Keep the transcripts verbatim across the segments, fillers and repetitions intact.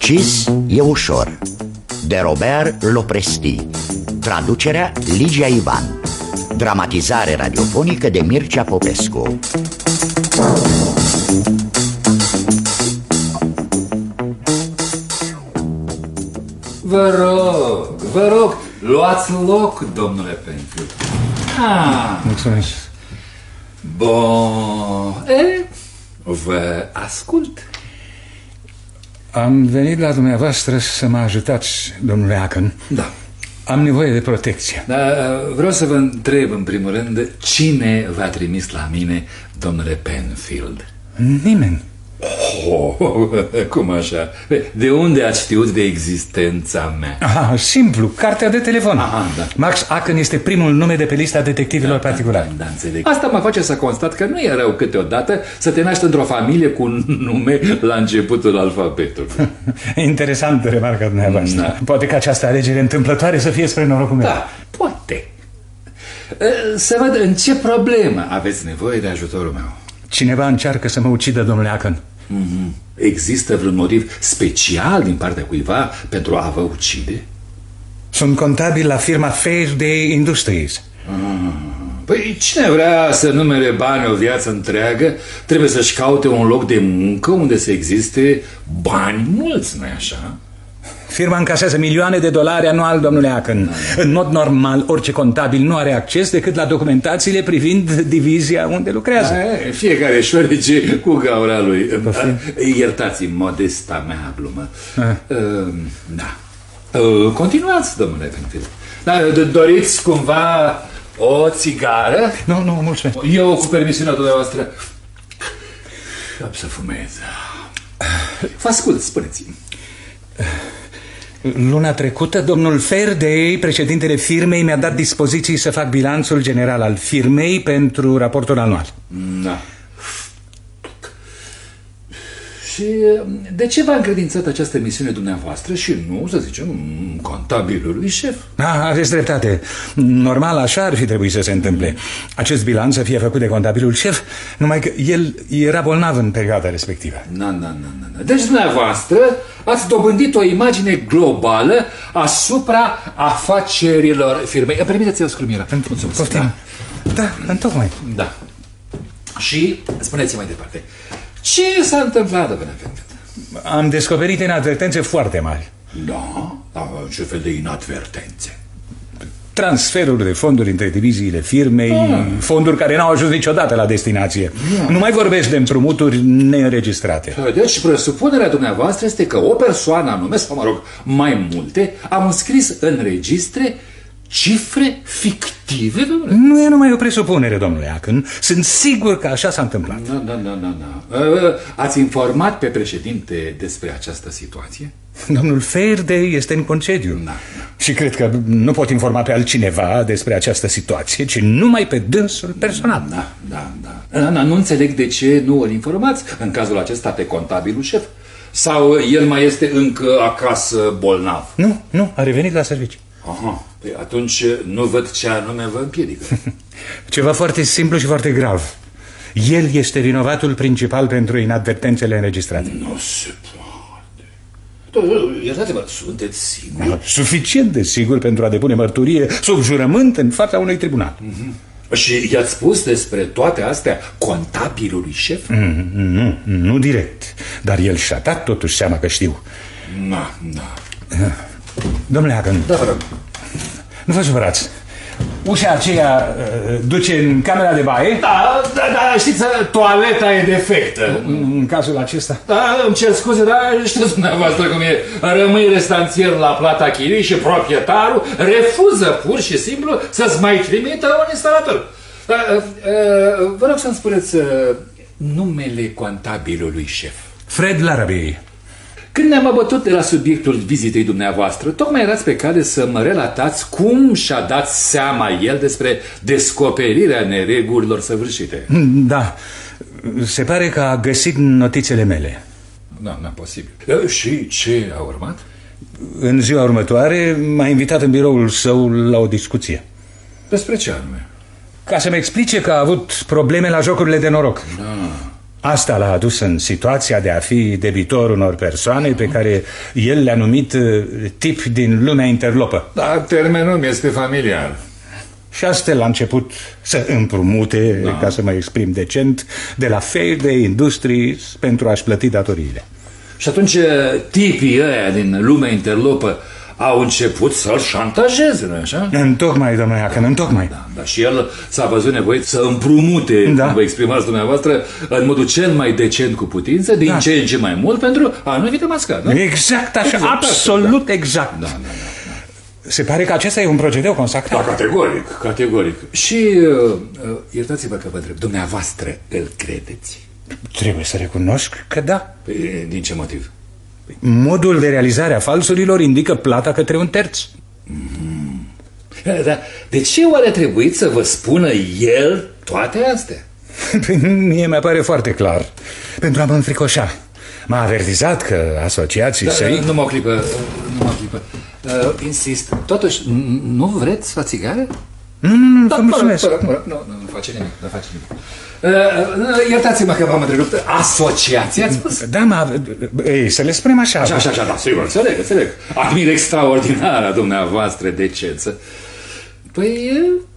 Ucis e ușor, de Robert Lopresti. Traducerea Ligia Ivan. Dramatizare radiofonică de Mircea Popescu. Vă rog, vă rog, luați loc, domnule Penfield. Ah. Mulțumesc. Bun, e, vă ascult. Am venit la dumneavoastră să mă ajutați, domnule Hacken. Da. Am nevoie de protecție. Da, vreau să vă întreb în primul rând, cine v-a trimis la mine, domnule Penfield? Nimeni. Oh, cum așa? De unde ați știut de existența mea? Aha, simplu, cartea de telefon. Aha, da. Max Hacken este primul nume de pe lista detectivilor da, particulari. Da, da, înțeleg. Asta mă face să constat că nu e rău câteodată să te naști într-o familie cu un nume la începutul alfabetului. Interesant remarca dumneavoastră. Da. Poate că această alegere întâmplătoare să fie spre norocul meu. Da, poate. Să văd în ce problemă aveți nevoie de ajutorul meu. Cineva încearcă să mă ucidă, domnule Hacken. Mm-hmm. Există vreun motiv special din partea cuiva pentru a vă ucide? Sunt contabil la firma Fairday Industries. Ah. Păi cine vrea să numere bani o viață întreagă trebuie să-și caute un loc de muncă unde să existe bani mulți, nu-i așa? Firma încasează milioane de dolari anual, domnule Hacken. Da. În mod normal, orice contabil nu are acces decât la documentațiile privind divizia unde lucrează. Da, fiecare șoarece cu gaura lui. Iertați-mi modesta mea glumă. Uh, da. Uh, continuați, domnule Penfield. Da, doriți cumva o țigară? Nu, nu, mulțumesc. Eu, cu permisiunea dumneavoastră, am să fumez. Vă ascult, spuneți-mi. Luna trecută, domnul Fairday, președintele firmei, mi-a dat dispoziții să fac bilanțul general al firmei pentru raportul anual. Da. Și de ce v-a încredințat această misiune dumneavoastră și nu, să zicem, contabilului șef? Da, aveți dreptate. Normal așa ar fi trebuit să se întâmple. Acest bilanț să fie făcut de contabilul șef, numai că el era bolnav în perioada respectivă. Na, na, na, na. Deci dumneavoastră ați dobândit o imagine globală asupra afacerilor firmei. Permiteți-mi o scrumire. Mulțumesc. Da, da, întocmai. Da. Și spuneți-mi mai departe. Ce s-a întâmplat, domnule Penfield? Am descoperit inadvertențe foarte mari. Da? Da, ce fel de inadvertențe? Transferuri de fonduri între diviziile firmei, ah. fonduri care n-au ajuns niciodată la destinație. Ah. Nu mai vorbesc de împrumuturi neînregistrate. Deci presupunerea dumneavoastră este că o persoană anume, sau mă rog, mai multe, am înscris în registre cifre fictive, domnule? Nu e numai o presupunere, domnule Hacken. Sunt sigur că așa s-a întâmplat. Da, da, da, da, da. Ați informat pe președinte despre această situație? Domnul Fairday este în concediu. Da, da. Și cred că nu pot informa pe altcineva despre această situație, ci numai pe dânsul personal. Da, da, da. da nu înțeleg de ce nu îl informați în cazul acesta pe contabilul șef. Sau el mai este încă acasă bolnav? Nu, nu, a revenit la serviciu. Aha, păi atunci nu văd ce anume vă împiedică. Ceva foarte simplu și foarte grav. El este vinovatul principal pentru inadvertențele înregistrate. Nu se poate. Iertați-mă, sunteți sigur? Suficient de sigur pentru a depune mărturie sub jurământ în fața unui tribunal. Mm-hmm. Și i-ați spus despre toate astea contabilului șef? Mm, nu, nu direct. Dar el și-a dat totuși seama că știu. Da, da. Domnule Hacken, da, vă rog. Nu vă supărați. Ușa aceea uh, duce în camera de baie? Da, da, da, știți, toaleta e defectă. În, în cazul acesta? Da, îmi cer scuze, dar știți dumneavoastră cum e. Rămâi restanțier la plata chirii și proprietarul refuză pur și simplu să-ți mai trimită un instalator. Da, uh, uh, vă rog să-mi spuneți uh, numele contabilului șef. Fred Larrabee. Când ne-am abătut de la subiectul vizitei dumneavoastră, tocmai erați pe cale să mă relatați cum și-a dat seama el despre descoperirea neregulilor săvârșite. Da, se pare că a găsit notițele mele. Da, nu posibil. Și ce a urmat? În ziua următoare m-a invitat în biroul său la o discuție. Despre ce anume? Ca să-mi explice că a avut probleme la jocurile de noroc. Da. Asta l-a adus în situația de a fi debitor unor persoane pe care el le-a numit uh, tip din lumea interlopă. Dar termenul mi este familiar. Și astfel a început să împrumute, da. ca să mă exprim decent, de la Fairday Industries pentru a-și plăti datoriile. Și atunci tipii ăia din lumea interlopă au început să-l șantajeze, nu-i așa? Întocmai, domnule Iacan, întocmai. Da, dar și el s-a văzut nevoit să împrumute, da. cum vă exprimați dumneavoastră, în modul cel mai decent cu putință, din da. ce în ce mai mult, pentru a nu fi demascat, nu? Exact așa, exact, absolut da. exact. Da, da, da, da. Se pare că acesta e un procedeu consacrat. Da, categoric, categoric. Și, uh, iertați-vă că vă întreb, dumneavoastră îl credeți? Trebuie să recunosc că da. Păi, din ce motiv? Modul de realizare a falsurilor indică plata către un terț. Mm. Dar de ce oare a trebuit să vă spună el toate astea? Păi, mie mi pare foarte clar. Pentru a mă înfricoșa. M-a avertizat că asociații da, săi... Nu mă clipă, nu mă clipă. Uh, insist, totuși, nu vreți o țigară? Nu, nu, nu, da, vă mulțumesc. Pără, pără, nu, nu, nu face nimic, nu face nimic. Uh, iertați-mă că v-am întrerupt. Asociații, ați spus? Da, mă, ei, să le spunem așa. Așa, așa, așa, da, sigur, înțeleg, înțeleg. Admir extraordinara dumneavoastră decență. Păi,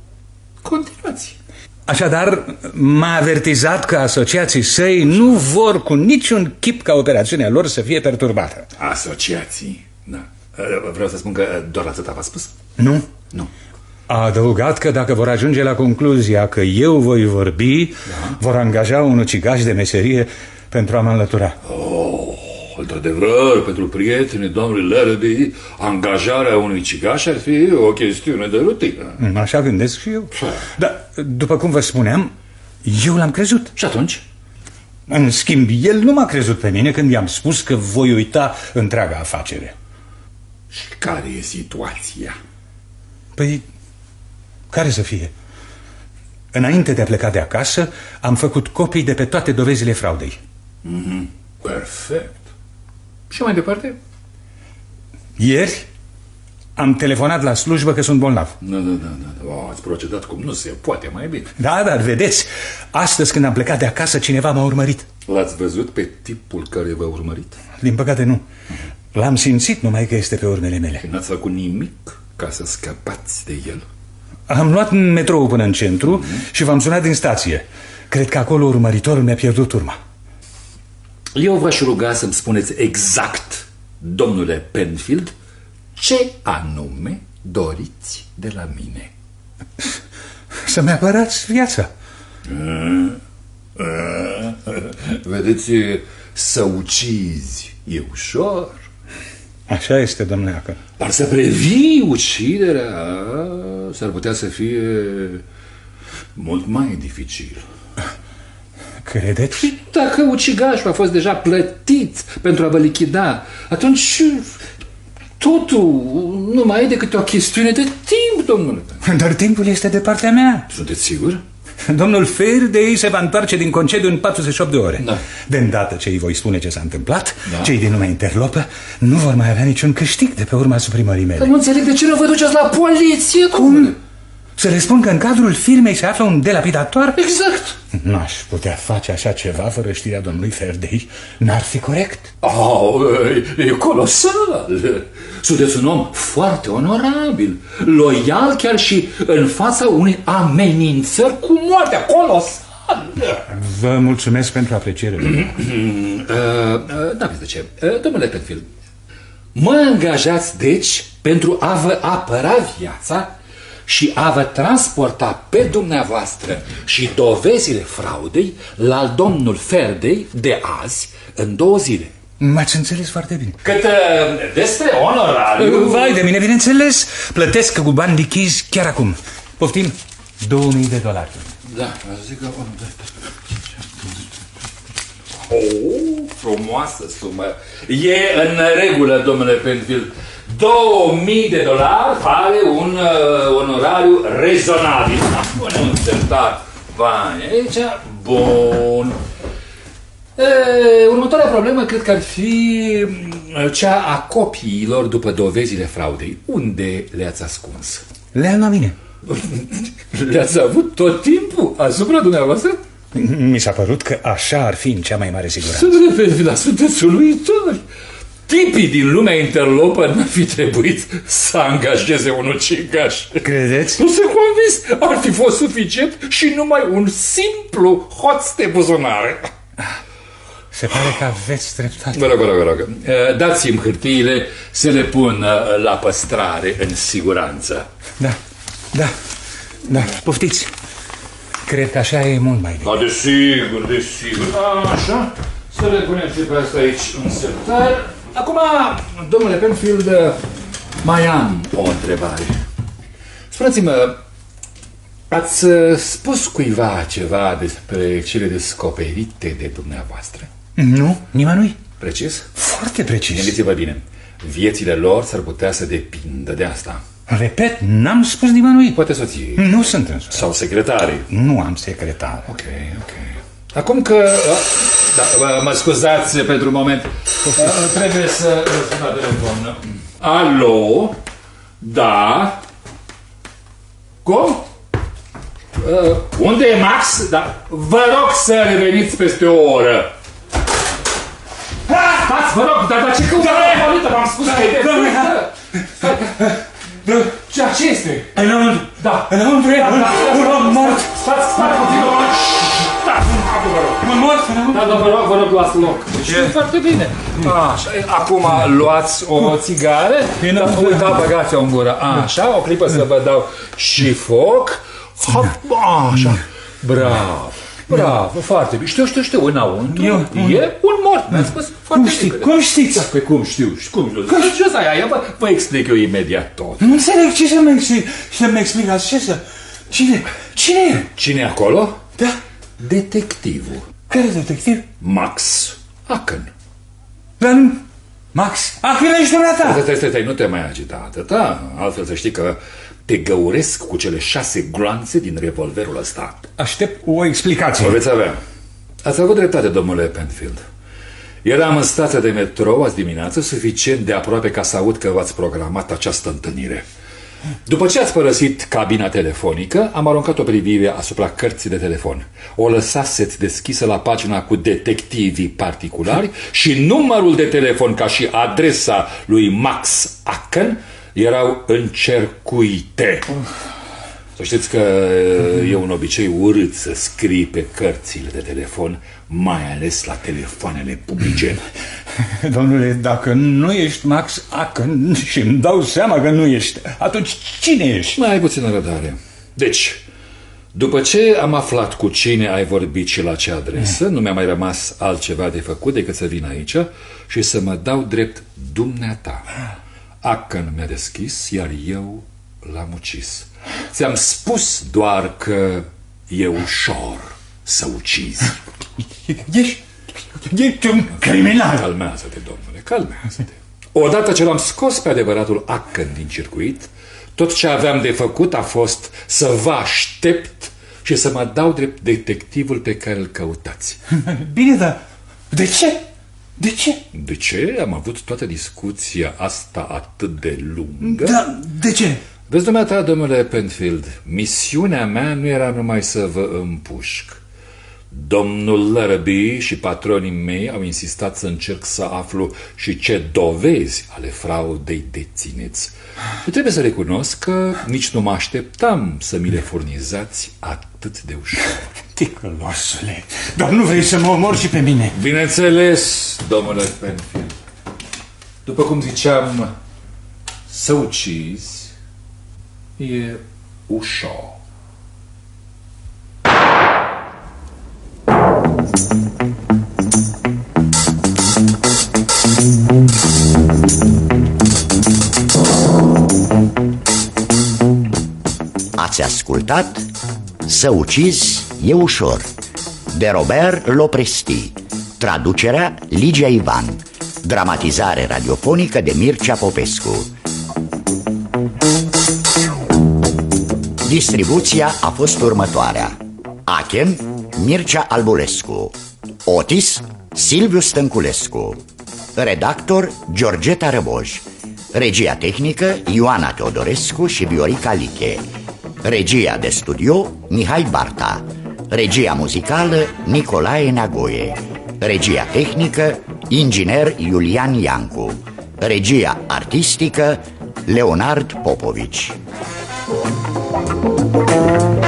continuați. Așadar, m-a avertizat că asociații săi nu vor cu niciun chip ca operațiunea lor să fie perturbată. Asociații, da. Vreau să spun că doar atâta v-a spus? Nu. Nu. A adăugat că dacă vor ajunge la concluzia că eu voi vorbi, da. vor angaja un ucigaș de meserie pentru a mă înlătura. Oh, într-adevăr, pentru prietenii domnului Larrabee, angajarea unui ucigaș ar fi o chestiune de rutină. Așa gândesc și eu. Dar, după cum vă spuneam, eu l-am crezut. Și atunci? În schimb, el nu m-a crezut pe mine când i-am spus că voi uita întreaga afacere. Și care e situația? Păi, care să fie? Înainte de a pleca de acasă, am făcut copii de pe toate dovezile fraudei. Mm-hmm. Perfect. Și mai departe? Ieri am telefonat la slujbă că sunt bolnav. Da, da, da, da. O, ați procedat cum nu se poate mai bine. Da, dar vedeți, astăzi când am plecat de acasă, cineva m-a urmărit. L-ați văzut pe tipul care v-a urmărit? Din păcate nu. L-am simțit numai că este pe urmele mele. N-ați făcut nimic ca să scăpați de el? Am luat metrou până în centru mm-hmm. și v-am sunat din stație. Cred că acolo urmăritorul mi-a pierdut urma. Eu v-aș ruga să-mi spuneți exact, domnule Penfield, ce anume doriți de la mine. Să-mi apărați viața. Vedeți, să ucizi e ușor. Așa este, domnule Acă. Dar să previi uciderea s-ar putea să fie mult mai dificil. Credeți? Dacă ucigașul a fost deja plătit pentru a vă lichida, atunci totul nu mai e decât o chestiune de timp, domnule. Dar timpul este de partea mea. Sunteți sigur? Domnul Fairday se va întoarce din concediu în patruzeci și opt de ore. Da. De îndată ce îi voi spune ce s-a întâmplat, da. cei din lumea interlopă nu vor mai avea niciun câștig de pe urma suprimării mele. Dar nu înțeleg de ce nu vă duceți la poliție, cum? Să le spun că în cadrul firmei se află un delapidator? Exact. N-aș putea face așa ceva fără știrea domnului Fairday. N-ar fi corect. Oh, e, e colosal. Sunteți un om foarte onorabil, loial chiar și în fața unei amenințări cu moartea. Colosal. Vă mulțumesc pentru apreciere. N-aveți de ce. Domnule Penfield, mă angajați deci pentru a vă apăra viața și a vă transporta pe dumneavoastră și dovezile fraudei la domnul Fairday de azi în două zile. M-ați înțeles foarte bine. Cât despre onorariu... Vai de mine, bineînțeles. Plătesc cu bani lichizi chiar acum. Poftim, două mii de dolari. Da, zic că... Oh, frumoasă sumă. E în regulă, domnule Penfield. Două mii de dolari pare un uh, onorariu rezonabil. Pune un sertar bani aici. Bun. E, următoarea problemă cred că ar fi cea a copiilor după dovezile fraudei. Unde le-ați ascuns? Le-am la mine. Le-ați avut tot timpul asupra dumneavoastră? Mi s-a părut că așa ar fi în cea mai mare siguranță. Dar sunteți uluitori. Tipii din lumea interlopă n-ar fi trebuit să angajeze un ucigaș. Credeți? Nu sunt convins. Ar fi fost suficient și numai un simplu hoț de buzunare. Se pare că aveți dreptate. Vă rog, vă rog, vă rog. Dați-mi hârtiile să le pun la păstrare în siguranță. Da, da, da, poftiți. Cred că așa e mult mai bine. Da, desigur, desigur. Așa, să le punem și pe asta aici în sertar. Acum, domnule Penfield, mai am o întrebare. Spuneți-mă, ați spus cuiva ceva despre cele descoperite de dumneavoastră? Nu, nimănui. Precis? Foarte precis. Gândiți-vă bine, viețile lor s-ar putea să depindă de asta. Repet, n-am spus nimănui. Poate soții. Nu sunt însă. Sau secretarii. Nu am secretar. Ok, ok. Acum că... Da, mă scuzați pentru un moment. Trebuie să răspund la telefon. Alo? Da? Cum? Uh, unde e Max? Da. Vă rog să reveniți peste o oră. Stați, vă rog, dar, dar ce căutare? V-am spus că e de... Ce, ce este? Înăuntru. Da. Înăuntru e un om mort. Stați, stați puțin, vă rog. Stați, vă rog. Un mort? Da, da, vă rog, vă rog, luați loc. E foarte bine. Așa, acum luați o țigară. Da, băgați-o în gură. Așa, o clipă să vă dau și foc. Hop, așa. Bravo. Bravo, foarte bine. Știu, știu, știu, înăuntru eu, e un mort. Mi-ați spus foarte bine. Cum știți? Păi cum știu? Cum știu? Ce să aia? Vă, vă explic eu imediat tot. Nu înțeleg ce să-mi explic, să-mi explicați. Ce să... Cine? Cine e? Cine e acolo? Da. Detectivul. Care detectiv? Max Acken. Dar nu... Max Acken ești dumneata. Stai, stai, stai, nu te mai agita atâta. Altfel să știi că te găuresc cu cele șase gloanțe din revolverul ăsta. Aștept o explicație. O veți avea. Ați avut dreptate, domnule Penfield. Eram în stația de metrou azi dimineață, suficient de aproape ca să aud că v-ați programat această întâlnire. După ce ați părăsit cabina telefonică, am aruncat o privire asupra cărții de telefon. O lăsaseți deschisă la pagina cu detectivii particulari și numărul de telefon ca și adresa lui Max Acken erau încercuite. Să știți că e un obicei urât să scrii pe cărțile de telefon, mai ales la telefoanele publice. Domnule, dacă nu ești Max Acken și îmi dau seama că nu ești, atunci cine ești? Mai ai puțină răbdare. Deci, după ce am aflat cu cine ai vorbit și la ce adresă, nu mi-a mai rămas altceva de făcut decât să vin aici și să mă dau drept dumneata. Acken mi-a deschis, iar eu l-am ucis. Ți-am spus doar că e ușor să ucizi. Ești, ești un criminal. Calmează-te, domnule, calmează-te. Odată ce l-am scos pe adevăratul Acken din circuit, tot ce aveam de făcut a fost să vă aștept și să mă dau drept detectivul pe care îl căutați. Bine, dar de ce? De ce? De ce? Am avut toată discuția asta atât de lungă. Da, de ce? Vezi, dumneata, domnule Penfield, misiunea mea nu era numai să vă împușc. Domnul Larrabee și patronii mei au insistat să încerc să aflu și ce dovezi ale fraudei dețineți. Trebuie să recunosc că nici nu mă așteptam să mi le furnizați atât de ușor. Ticălosule, dar nu vrei să mă omori și pe mine? Bineînțeles, domnule Penfield. După cum ziceam, să ucizi e ușor. Ați ascultat Să ucizi e ușor, de Robert Lopresti. Traducerea Ligia Ivan. Dramatizare radiofonică de Mircea Popescu. Distribuția a fost următoarea: Acken, Mircea Albulescu; Otis, Silviu Stănculescu; redactor, Georgeta Răboj; regia tehnică, Ioana Teodorescu și Viorica Liche; regia de studio, Mihai Barta; Regia muzicală Nicolae Neagoe. Regia tehnică inginer Iulian Iancu. Regia artistică Leonard Popovici.